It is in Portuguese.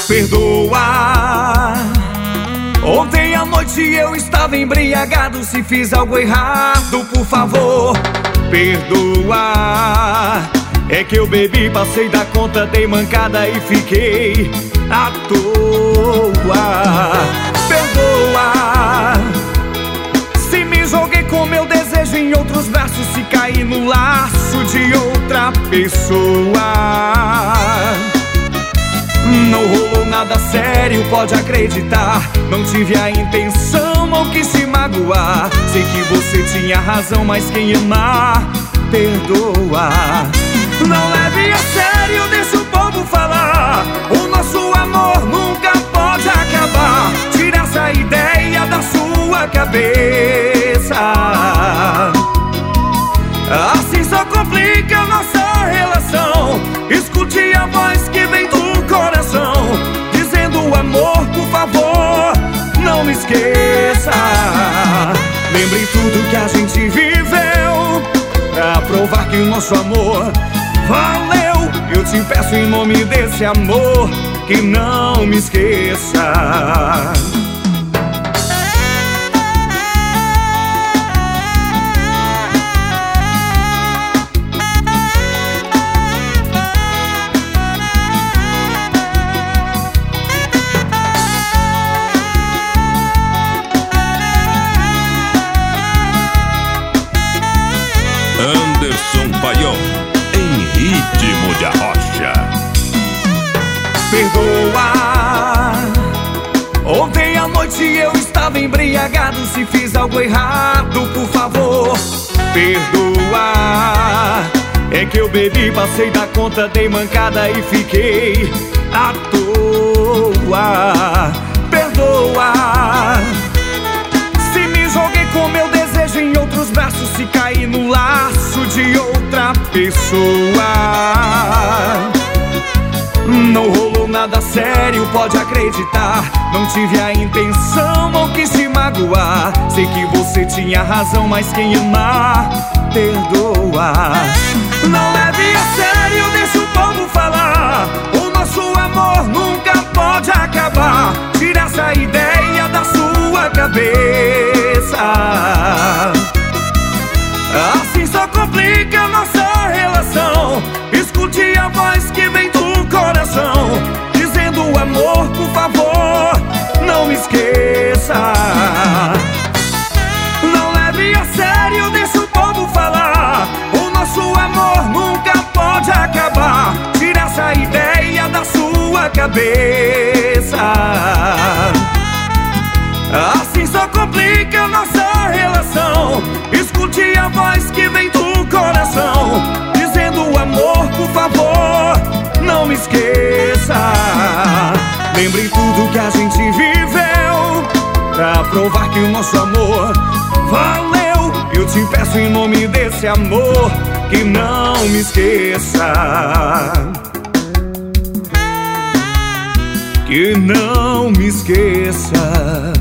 Perdoa. Ontem à noite eu estava embriagado. Se fiz algo errado, por favor, perdoa. É que eu bebi, passei da conta, dei mancada e fiquei à toa. Perdoa. Se me joguei com meu desejo em outros braços, se caí no laço de outra pessoa. Não rolou nada sério, pode acreditar. Não tive a intenção, não quis te magoar. Sei que você tinha razão, mas quem amar, perdoa. Não leve a sério, deixa o povo falar. O nosso amor nunca pode acabar. Tira essa ideia da sua cabeça. Assim só complica a nossa relação. Escute a voz que vem do coração, dizendo amor, por favor, não me esqueça. Lembre tudo que a gente viveu, pra provar que o nosso amor valeu. Eu te peço em nome desse amor, que não me esqueça. Anderson Paião, em ritmo de arrocha. Perdoa. Ontem à noite eu estava embriagado. Se fiz algo errado, por favor, perdoa. É que eu bebi, passei da conta, dei mancada e fiquei à toa. Perdoa. Se me joguei com meu desejo em outros braços, se caí no laço de outra pessoa. Não rolou nada sério, pode acreditar. Não tive a intenção, não quis te magoar. Sei que você tinha razão, mas quem amar, perdoa. Não leve a sério, deixa o povo falar. O nosso amor nunca pode acabar. Tira essa ideia da sua cabeça. Assim só complica a nossa relação. Escute a voz que vem do coração, dizendo amor, por favor, não me esqueça. Não leve a sério, deixa o povo falar. O nosso amor nunca pode acabar. Tira essa ideia da sua cabeça. Assim só complica a nossa relação. Escute a voz que vem do coração, dizendo amor, por favor, não me esqueça. Lembre tudo que a gente viveu, pra provar que o nosso amor valeu. Eu te peço em nome desse amor, que não me esqueça. Que não me esqueça.